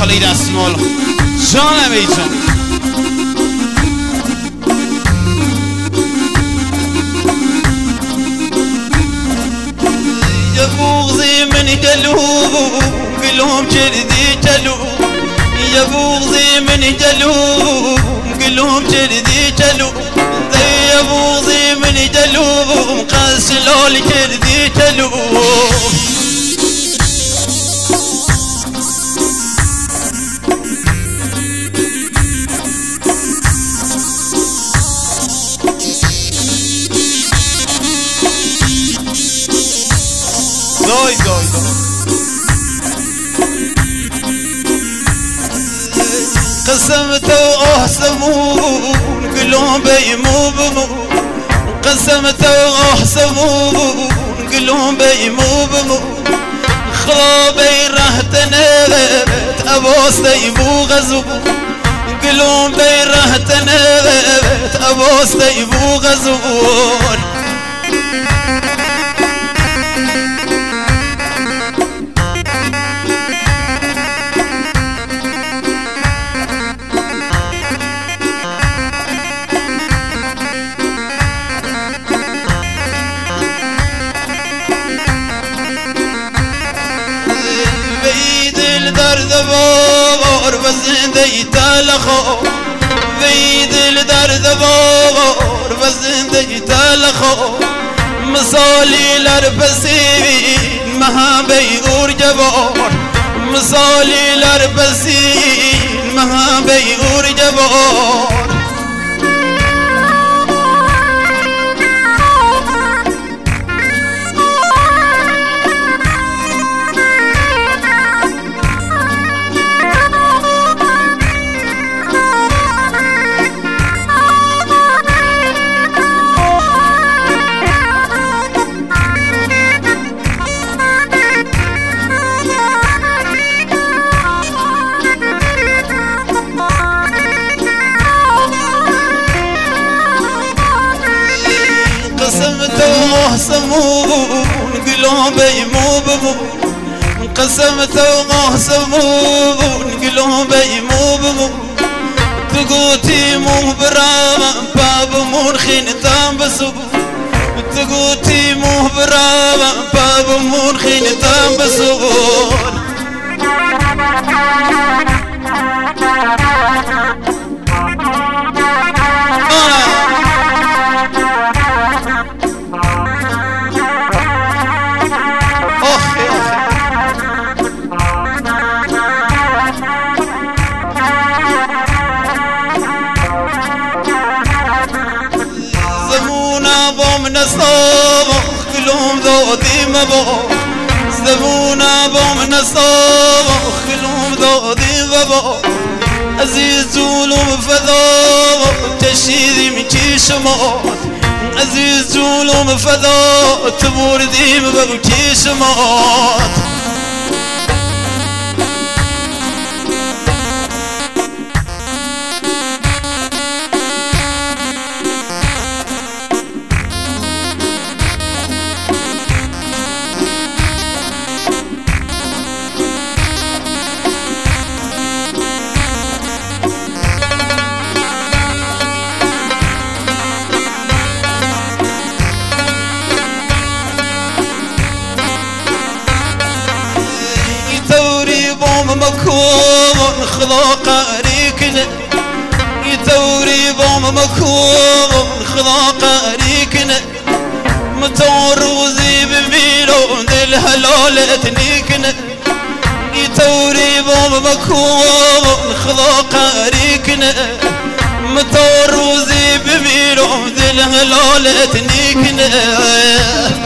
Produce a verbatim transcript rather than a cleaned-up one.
خلي دستم الله جانم ای جان يا بغضي من قلوب قلوب جردي جلوب يا بغضي من قلوب قلوب جردي جلوب يا بغضي من قلوب قاس لول جردي جلوب دوي دوي دوي قسمت وأحسبون قلوبي مو بمو قسمت وأحسبون قلوبي مو بمو خلابي رهتنبت أبوستي بو غزو قلوبي رهتنبت أبوستي بو غزور دبار بزنده تلخو بيد الدرد بار بزنده تلخو مثالي لربسين مها بيور جبار مثالي لربسين مها بيور جبار قسمت وأحسبون قلوبي مو بمو قسمت وأحسبون قلوبي مو بمو تقوتي مو برام باب مرخين تنبسو تقوتي مو برام باب مرخين تنبسو نصاب كلهم ذودي مبو زبونا بوم نصاب كلهم ذودي مبو عزيز ولوم فذا تشيدي من كيش موت عزيز ولوم فذا تبوردي من كيش موت مكون خلاق ريكنا يتوري بوم مكون خلاق ريكنا متور وزي بميلو دل هلالة تنيكنا يتوري بوم مكون خلاق ريكنا متور وزي بميلو دل هلالة تنيكنا